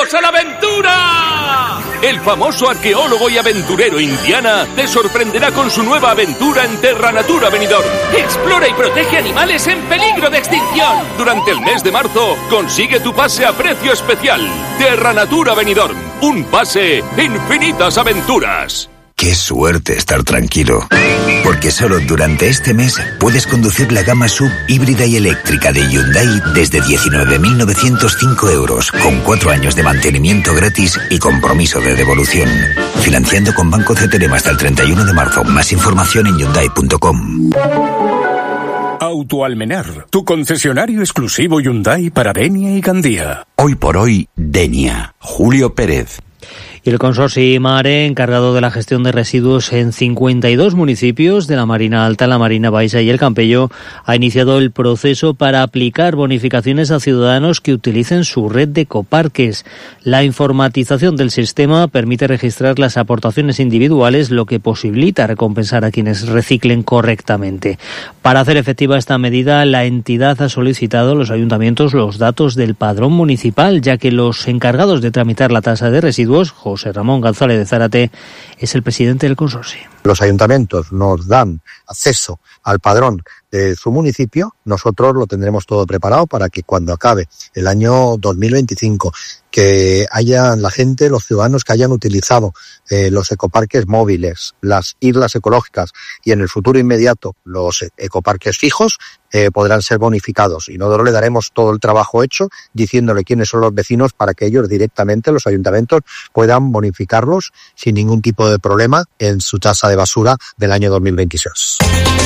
¡Bienvenidos a la aventura! El famoso arqueólogo y aventurero Indiana te sorprenderá con su nueva aventura en Terra Natura Benidorm. Explora y protege animales en peligro de extinción. Durante el mes de marzo, consigue tu pase a precio especial. Terra Natura Benidorm, un pase, infinitas aventuras. ¡Qué suerte estar tranquilo! Porque solo durante este mes puedes conducir la gama SUV híbrida y eléctrica de Hyundai desde 19.905 euros, con 4 años de mantenimiento gratis y compromiso de devolución. Financiando con Banco CTLM hasta el 31 de marzo. Más información en Hyundai.com. Autoalmenar, tu concesionario exclusivo Hyundai para Denia y Gandía. Hoy por hoy, Denia. Julio Pérez. Y el consorcio Mare, encargado de la gestión de residuos en 52 municipios de la Marina Alta, la Marina Baixa y el Campello, ha iniciado el proceso para aplicar bonificaciones a ciudadanos que utilicen su red de ecoparques. La informatización del sistema permite registrar las aportaciones individuales, lo que posibilita recompensar a quienes reciclen correctamente. Para hacer efectiva esta medida, la entidad ha solicitado a los ayuntamientos los datos del padrón municipal, ya que los encargados de tramitar la tasa de residuos, José Ramón González de Zárate, es el presidente del consorcio. Los ayuntamientos nos dan acceso al padrón de su municipio, nosotros lo tendremos todo preparado para que cuando acabe el año 2025, que haya la gente, los ciudadanos que hayan utilizado los ecoparques móviles, las islas ecológicas y en el futuro inmediato los ecoparques fijos, podrán ser bonificados. Y nosotros le daremos todo el trabajo hecho diciéndole quiénes son los vecinos para que ellos directamente, los ayuntamientos, puedan bonificarlos sin ningún tipo de problema en su tasa de basura del año 2026.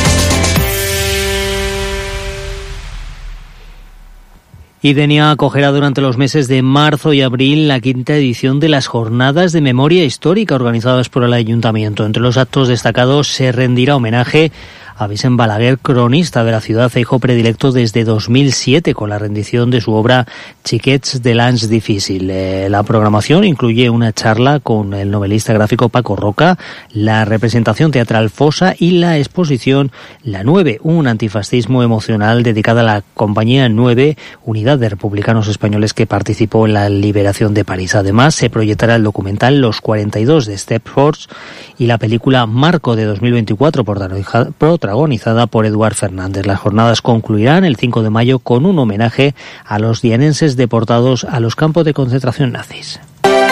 Y Denia acogerá durante los meses de marzo y abril la 5ª edición de las Jornadas de Memoria Histórica organizadas por el Ayuntamiento. Entre los actos destacados se rendirá homenaje a Vicent Balaguer, cronista de la ciudad e hijo predilecto desde 2007, con la rendición de su obra Xiquets de l'Anys Difícil. La programación incluye una charla con el novelista gráfico Paco Roca, la representación teatral Fosa y la exposición La 9, un antifascismo emocional dedicada a la Compañía 9, unidad de republicanos españoles que participó en la liberación de París. Además, se proyectará el documental Los 42 de Stepforth y la película Marco de 2024, protagonizada por Eduard Fernández. Las jornadas concluirán el 5 de mayo con un homenaje a los dianenses deportados a los campos de concentración nazis.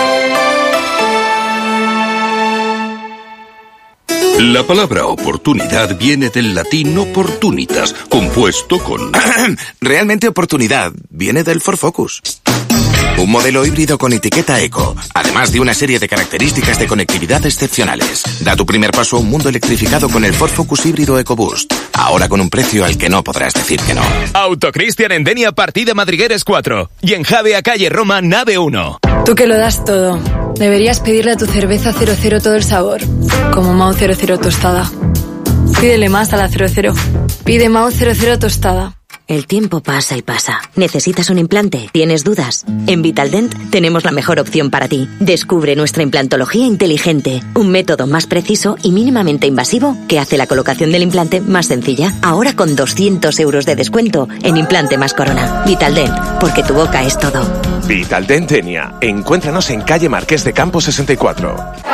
La palabra oportunidad viene del latín opportunitas, compuesto con... Realmente oportunidad viene del Ford Focus. Un modelo híbrido con etiqueta eco, además de una serie de características de conectividad excepcionales. Da tu primer paso a un mundo electrificado con el Ford Focus híbrido EcoBoost. Ahora con un precio al que no podrás decir que no. Autocristian en Denia, partida Madrigueres 4. Y en Javea, calle Roma, nave 1. Tú que lo das todo. Deberías pedirle a tu cerveza 00 todo el sabor. Como Mao 00 tostada. Pídele más a la 00. Pide Mao 00 tostada. El tiempo pasa y pasa. ¿Necesitas un implante? ¿Tienes dudas? En Vitaldent tenemos la mejor opción para ti. Descubre nuestra implantología inteligente, un método más preciso y mínimamente invasivo que hace la colocación del implante más sencilla. Ahora con 200 euros de descuento en implante más corona. Vitaldent, porque tu boca es todo. Vitaldent Denia. Encuéntranos en calle Marqués de Campo 64.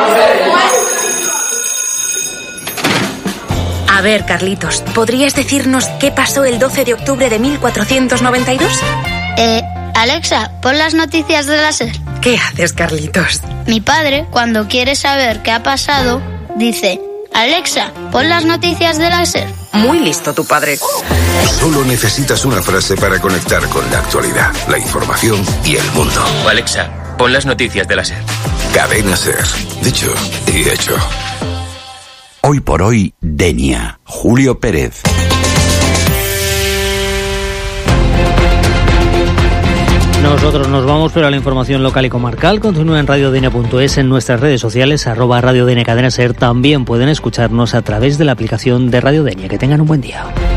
A ver, Carlitos, ¿podrías decirnos qué pasó el 12 de octubre de 1492? Alexa, pon las noticias de la SER. ¿Qué haces, Carlitos? Mi padre, cuando quiere saber qué ha pasado, dice: Alexa, pon las noticias de la SER. Muy listo tu padre. Solo necesitas una frase para conectar con la actualidad, la información y el mundo. Alexa, pon las noticias de la SER. Cadena SER. Dicho y hecho. Hoy por hoy, Denia. Julio Pérez. Nosotros nos vamos, pero la información local y comarcal continúa en radiodenia.es, en nuestras redes sociales, @Radio Denia Cadena SER. También pueden escucharnos a través de la aplicación de Radio Denia. Que tengan un buen día.